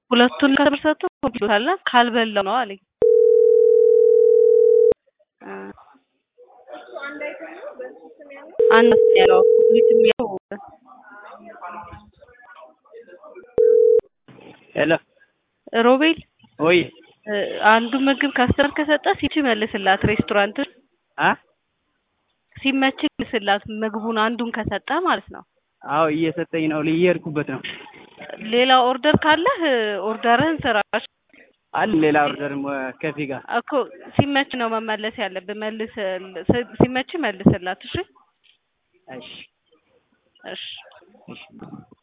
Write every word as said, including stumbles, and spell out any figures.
ሁለቱን ከተበሰጡ ብሎታል ካልበላው ነው አለኝ አንድ ያለው ልጅም ያው ሄሎ ሮቤል ወይ አንዱ ምግብ ካስተር ከሰጣ ሲቺ መልስላት ሬስቶራንት አ ሲመች መልስላት ምግቡን አንዱን ከሰጣ ማለት ነው አው እየሰጠኝ ነው ልየርኩበት ነው ሌላ ኦርደር ካለህ ኦርደርህን ስራሽ አለ ሌላ ኦርደር ከፊ ጋር እኮ ሲመች ነው መመለስ ያለብህ መልስ ሲመች መልስላት እሺ እሺ እሺ እሺ